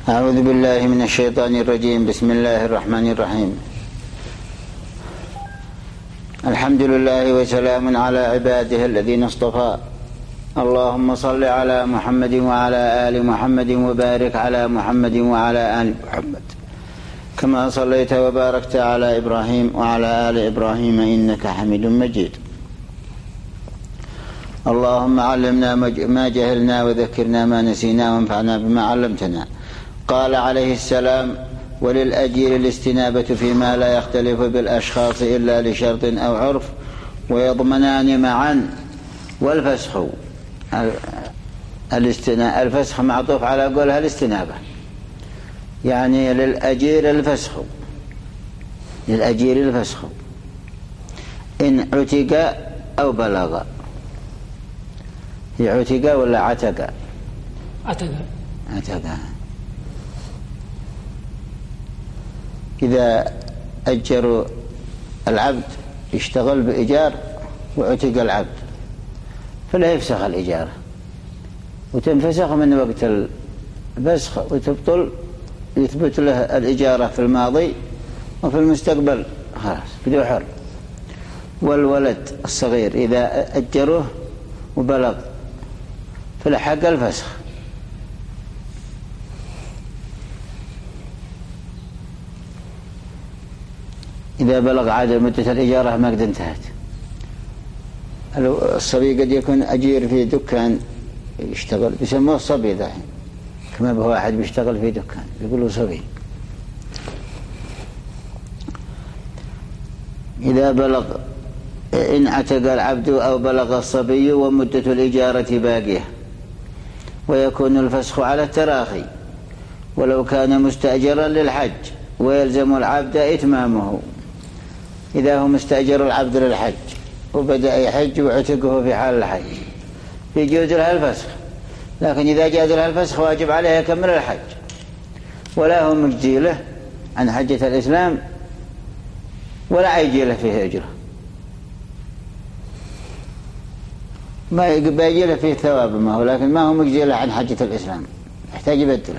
أعوذ بالله من الشيطان الرجيم. بسم الله الرحمن الرحيم. الحمد لله وسلام على عباده الذين اصطفى. اللهم صل على محمد وعلى آل محمد وبارك على محمد وعلى آل محمد كما صليت وباركت على إبراهيم وعلى آل إبراهيم إنك حميد مجيد. اللهم علمنا ما جهلنا وذكرنا ما نسينا وانفعنا بما علمتنا. قال عليه السلام: وللأجير الاستنابة فيما لا يختلف بالأشخاص إلا لشرط أو عرف ويضمنان معا. والفسخ الفسخ معطوف على قولها الاستنابة، يعني للأجير الفسخ إن عتق أو بلغ. هي عتق ولا عتق؟ عتق. إذا أجروا العبد يشتغل بإيجار وعتق العبد فلا يفسخ الإجارة، وتنفسخ من وقت الفسخ وتبطل، يثبت له الإجارة في الماضي وفي المستقبل خلاص بدون حر. والولد الصغير إذا أجروه وبلغ فلحق الفسخ. إذا بلغ عاد مدة الإجارة ما قد انتهت. الصبي قد يكون أجير في دكان يشتغل، يسموه الصبي ذاحين، كما به واحد بيشتغل في دكان يقولوا صبي. إذا بلغ إن عتق العبد أو بلغ الصبي ومدة الإجارة باقية، ويكون الفسخ على التراخي ولو كان مستأجرا للحج، ويلزم العبد إتمامه. إذا هو مستأجر العبد للحج وبدأ يحج وعتقه في حال الحج يجوز له الفسخ، لكن إذا جاز له الفسخ واجب عليه يكمل الحج، ولا هو مجزي له عن حجة الإسلام ولا يجي له فيه أجره، ما يجي له فيه ثواب ما هو، لكن ما هو مجزي له عن حجة الإسلام، يحتاج يبدله.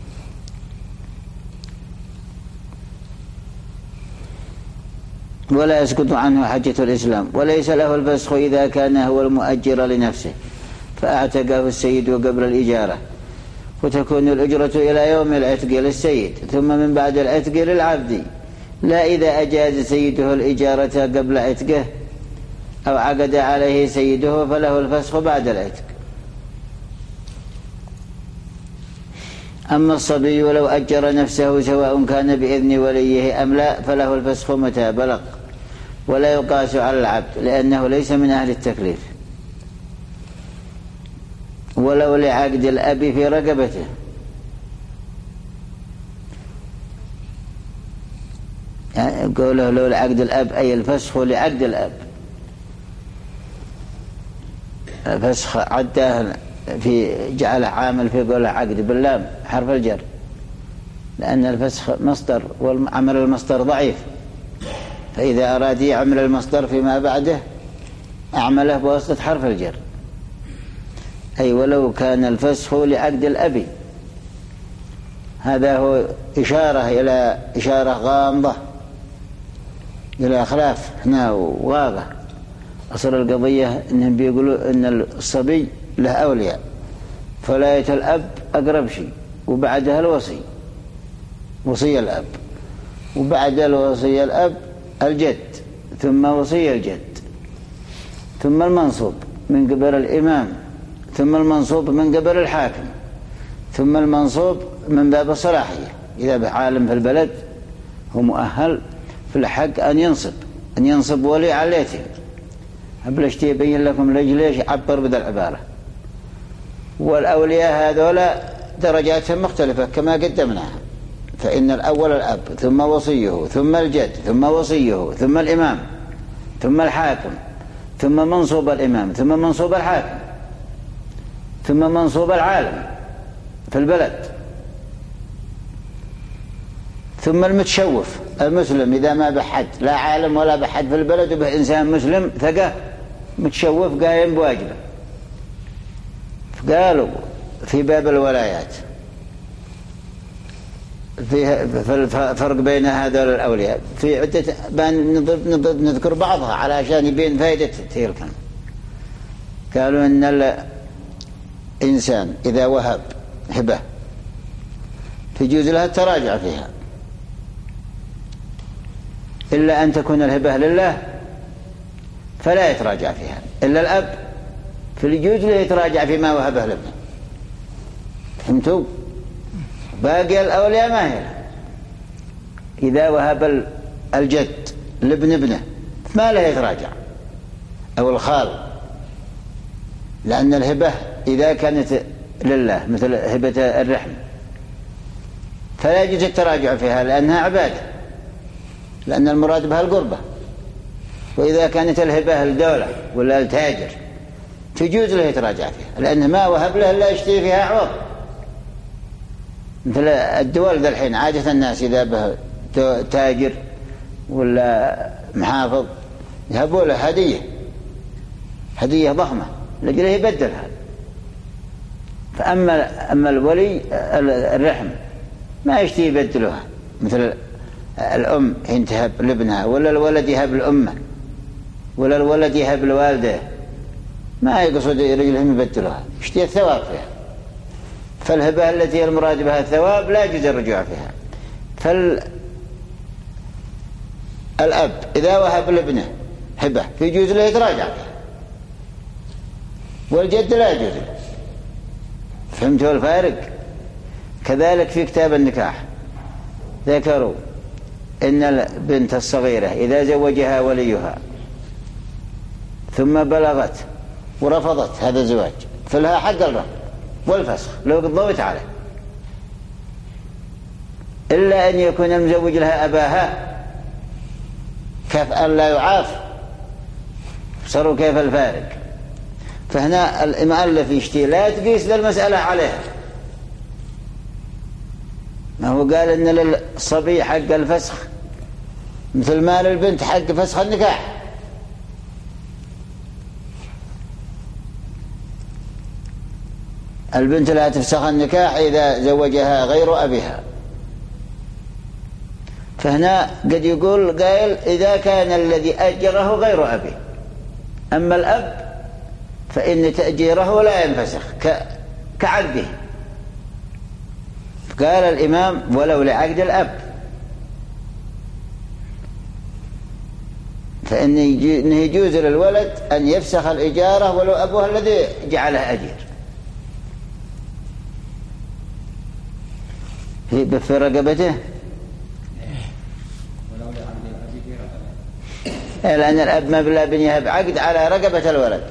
ولا يسقط عنه حجة الإسلام. وليس له الفسخ إذا كان هو المؤجر لنفسه فأعتقه السيد قبل الإجارة، وتكون الأجرة إلى يوم العتق للسيد، ثم من بعد العتق للعبد، لا إذا أجاز سيده الإجارة قبل عتقه أو عقد عليه سيده فله الفسخ بعد العتق. أما الصبي لو أجر نفسه سواء كان بإذن وليه أم لا فله الفسخ متى بلغ، ولا يقاس على العبد لأنه ليس من أهل التكليف، ولو لعقد الأب في رقبته. يعني قوله لو لعقد الأب أي الفسخ لعقد الأب، الفسخ عده في جعله عامل في قوله عقد باللام حرف الجر، لأن الفسخ مصدر والعمل المصدر ضعيف، فإذا أراد يعمل المصدر فيما بعده أعمله بواسطة حرف الجر، أي ولو كان الفسخ لعقد الأب. هذا هو إشارة غامضة إلى خلاف هنا وواضح. أصل القضية إنهم بيقولوا إن الصبي له أولياء، فولاية الأب أقرب شيء، وبعدها الوصي، وصي الأب، وبعد الوصي الأب الجد، ثم وصي الجد، ثم المنصوب من قبل الإمام، ثم المنصوب من قبل الحاكم، ثم المنصوب من باب الصلاحية. إذا بعالم في البلد هو مؤهل في الحق أن ينصب ولي على اليتيم. أبلشت يبين لكم ليش عبر بذا العبارة. والأولياء هذولا درجاتهم مختلفة كما قدمناها، فإن الأول الأب، ثم وصيه، ثم الجد، ثم وصيه، ثم الإمام، ثم الحاكم، ثم منصوب الإمام، ثم منصوب الحاكم، ثم منصوب العالم في البلد، ثم المتشوف المسلم إذا ما بحد لا عالم ولا بحد في البلد وبه إنسان مسلم ثقة متشوف قايم بواجبه. قالوا في باب الولايات فيه فرق بين هذول الأولياء في عدة نذكر بعضها علشان يبين فائدة تلك. قالوا إن الإنسان إذا وهب هبة يجوز لها التراجع فيها إلا أن تكون الهبة لله فلا يتراجع فيها، إلا الأب فيجوز له يتراجع فيما وهبه لابنه. فهمتوا؟ باقي الأولياء ما هي له. إذا وهب الجد لابن ابنه ما له يتراجع، أو الخال، لأن الهبة إذا كانت لله مثل هبة الرحم فلا يجوز التراجع فيها لأنها عبادة، لأن المراد بها القربة. وإذا كانت الهبة الدولة ولا التاجر تجوز له يتراجع فيها، لأنه ما وهب له لا يشتري فيها عوض. مثل الدول ذا الحين عادة الناس إذا به تاجر ولا محافظ يهبوا له هدية ضخمة لجله يبدلها. فأما الولي الرحم ما يشتري يبدلها، مثل الأم حين تهب لابنها، ولا الولد يهب لأمه، ولا الولد يهب لوالده، ما يقصد رجلهم يبدلها، يشتري الثواب فيها. فالهبة التي المراد بها الثواب لا يجوز الرجوع فيها. فالأب إذا وهب لابنه هبة يجوز له يتراجع فيها، والجد لا يجوز له. فهمتوا الفارق؟ كذلك في كتاب النكاح ذكروا إن البنت الصغيرة إذا زوجها وليها ثم بلغت ورفضت هذا الزواج فلها حق الرفض والفسخ لو قضوت عليه، إلا أن يكون المزوج لها أباها كفءا لا يعاف. صاروا كيف الفارق؟ فهنا المؤلف يشتي لا تقيس للمسألة عليها. ما هو قال إن للصبي حق الفسخ مثل ما للبنت حق فسخ النكاح. البنت لا تفسخ النكاح إذا زوجها غير أبيها. فهنا قد يقول قائل إذا كان الذي أجره غير أبيه، أما الأب فإن تأجيره لا ينفسخ كعقده. قال الإمام ولو لعقد الأب، فإنه يجوز للولد أن يفسخ الإجارة ولو أبوه الذي جعله أجير في رقبته، لأن الأب ما بلا بن يهب عقد على رقبة الولد،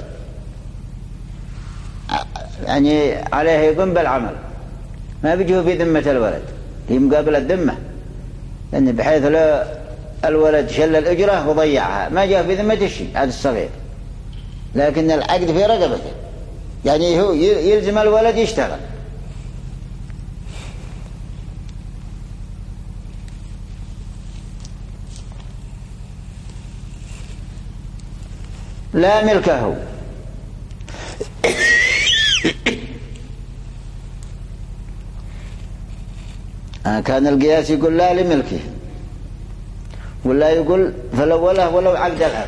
يعني عليه يقوم بالعمل، ما بيجيه في ذمة الولد، هي مقابل الذمة، لأن بحيث لو الولد شل الأجرة وضيعها ما جاء في ذمة الشيء هذا الصغير، لكن العقد في رقبته، يعني هو يلزم الولد يشتغل. لا ملكه كان القياس يقول لا لملكه، ولا يقول فلوله ولو عقد الأب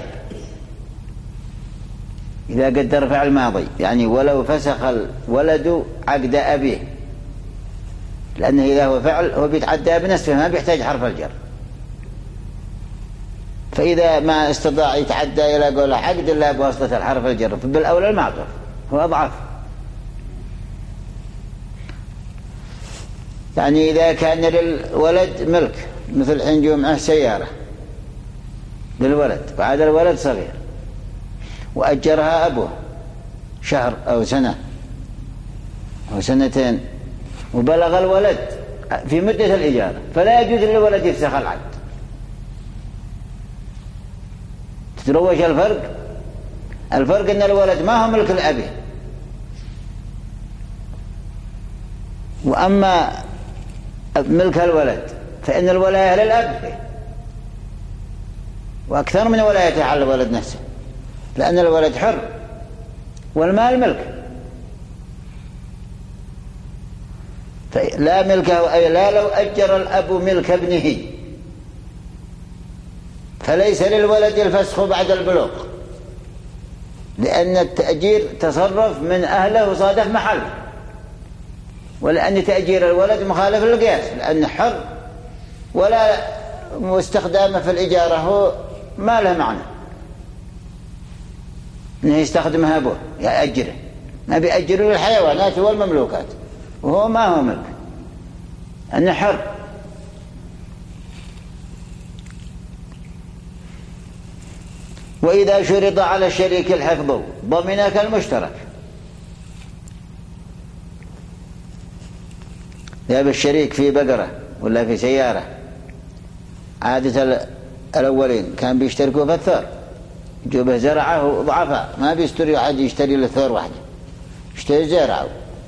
إذا قدر فعل ماضي، يعني ولو فسخ الولد عقد أبيه، لأنه إذا هو فعل هو بيتعدى بنفسه ما بيحتاج حرف الجر. فإذا ما استطاع يتعدى إلى قول عقد إلا بواسطة الحرف الجر بالأولى المعطوف هو أضعف. يعني إذا كان للولد ملك مثل حين جمعه سيارة للولد وعاد الولد صغير وأجرها أبوه شهر أو سنة أو سنتين وبلغ الولد في مدة الإجارة، فلا يجوز للولد يفسخ العقد. تتروج الفرق أن الولد ما هو ملك الأب، وأما ملك الولد فإن الولاية للأب وأكثر من ولايته على الولد نفسه، لأن الولد حر والمال ملك. لا ملكه، أي لا لو أجر الأب ملك ابنه فليس للولد الفسخ بعد البلوغ، لأن التأجير تصرف من أهله وصادف محله، ولأن تأجير الولد مخالف للقياس، لأن حر ولا استخدامه في الإجارة هو ما له معنى إنه يستخدمها أبوه يأجره، ما بيأجره للحيوانات والمملوكات وهو ما هو ملك، أنه حر. وإذا شرط على الشريك الحفظ ضمن كالمشترك، ذهب الشريك في بقرة ولا في سيارة، عادة الأولين كان بيشتركوا في الثور، يجوبه زرعه ضعفاء ما بيشتري أحد يشتري للثور واحد، يشتري زرعه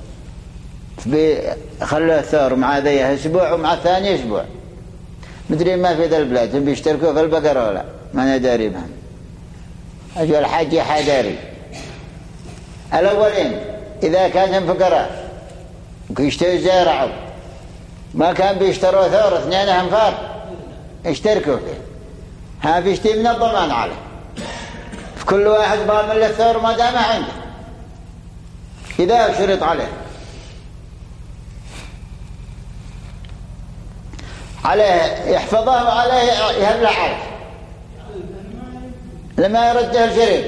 خلوا الثور مع ذيه أسبوع ومع الثاني أسبوع، مدري ما في ذا البلاد بيشتركوا في البقرة ولا ما نداري بهم، أجل الحاج حداري. الأولين إذا كان فقراء ويشتري زرعه ما كان بيشتروا ثور، اثنين أنفار اشتركوا فيه، ها بيشتري من الضمان عليه، في كل واحد ضامن للثور ما دام عنده إذا شرط عليه يحفظه وعليه يهلع عليه لما يرده الشريك.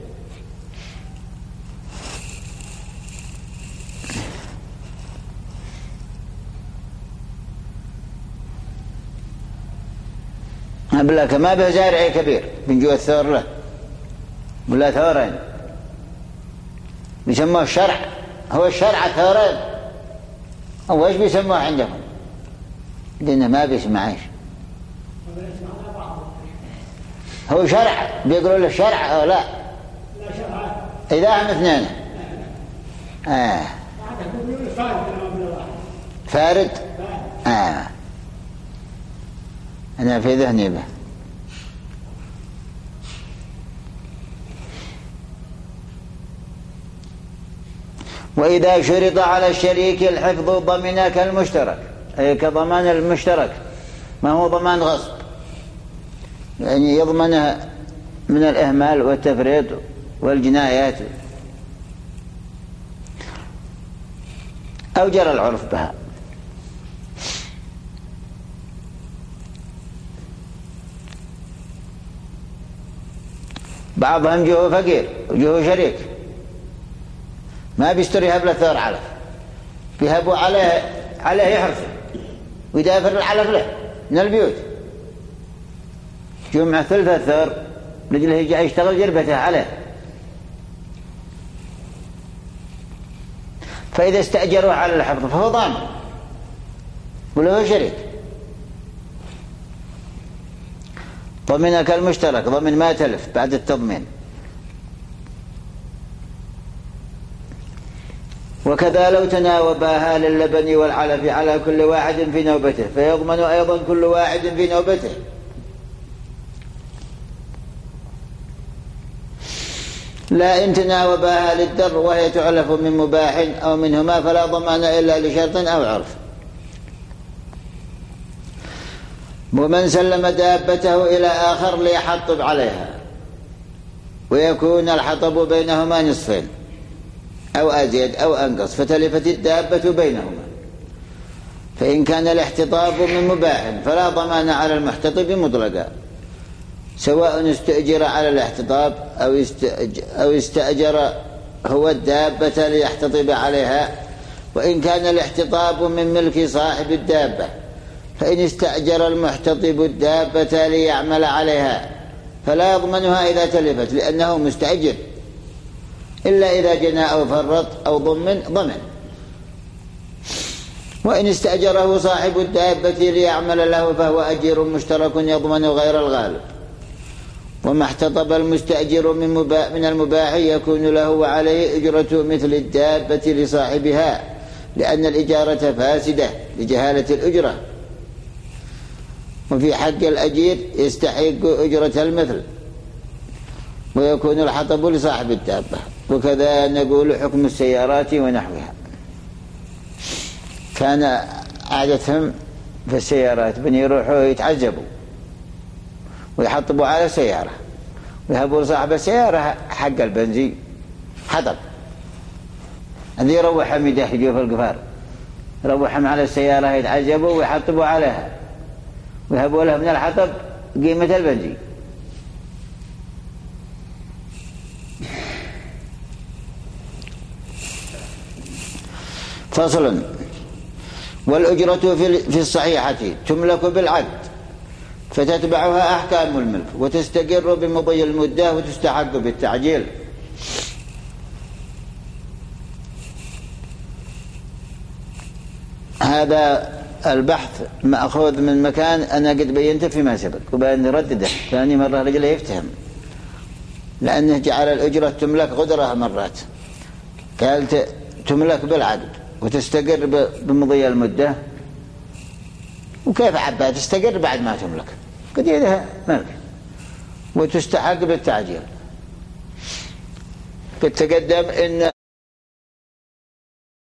أبلاك ما به زارعي كبير بنجو الثور له ولا ثورين بيسموه الشرع، هو الشرع ثورين أو إيش بيسموه عندهم؟ لأنه ما بيسمعيش، هو شرع بيقولوا له شرع أو لا؟ إذا هم اثنين فارد أنا في ذهني به. وإذا شرط على الشريك الحفظ ضمن كالمشترك، أي كضمان المشترك، ما هو ضمان غصب، يعني يضمنها من الإهمال والتفريط والجنايات أو جرى العرف بها. بعضهم جهه فقير وجهه شريك ما بيشتري هبل الثور علف، بيهبوا عليه يحرسه ويدافر العلف له من البيوت، جمع ثلث الثور لجله يشتغل جربته عليه، فإذا استأجروا على الحفظ فهو ضامن وله شريك. ضمن كالمشترك، ضمن ما تلف بعد التضمين. وكذا لو تناوباها للبن والعلف على كل واحد في نوبته فيضمن أيضا كل واحد في نوبته. لا إن تناوباها للدر وهي تعلف من مباح أو منهما فلا ضمان إلا لشرط أو عرف. ومن سلم دابته إلى آخر ليحطب عليها ويكون الحطب بينهما نصفين أو أزيد أو أنقص فتلفت الدابة بينهما، فإن كان الاحتطاب من مباح فلا ضمان على المحتطب مطلقا، سواء استأجر على الاحتطاب أو استأجر هو الدابة ليحتطب عليها. وإن كان الاحتطاب من ملك صاحب الدابة فإن استأجر المحتطب الدابة ليعمل عليها فلا يضمنها إذا تلفت لأنه مستأجر، إلا إذا جنى أو فرط أو ضمن. وإن استأجره صاحب الدابة ليعمل له فهو أجير مشترك يضمن غير الغالب. وما احتطب المستأجر من المباح يكون له وعليه أجرة مثل الدابة لصاحبها، لأن الإجارة فاسدة لجهالة الأجرة. وفي حق الأجير يستحق أجرة المثل ويكون الحطب لصاحب الدابة. وكذا نقول حكم السيارات ونحوها. كان عادتهم في السيارات بن يروحوا يتعجبوا ويحطبوا على سيارة ويهبوا صاحب السيارة حق البنزين حطب الذي يروحهم يدهجوا في القفار، يروحهم على السيارة يتعجبوا ويحطبوا عليها ويهبوا له من الحطب قيمة البنزين. فصل: والأجرة في الصحيحة تملك بالعقد فتتبعها أحكام الملك وتستقر بمضي المدة وتستحق بالتعجيل. هذا البحث مأخوذ من مكان أنا قد بينته فيما سبق وبأن نردده ثاني مرة لجل يفتهم، لأنه جعل الأجرة تملك غدرة مرات، قال تملك بالعقد وتستقر بمضي المدة. وكيف عبا تستقر بعد ما تملك؟ قد يدها ملك وتستحق بالتعجيل. قد تقدم إن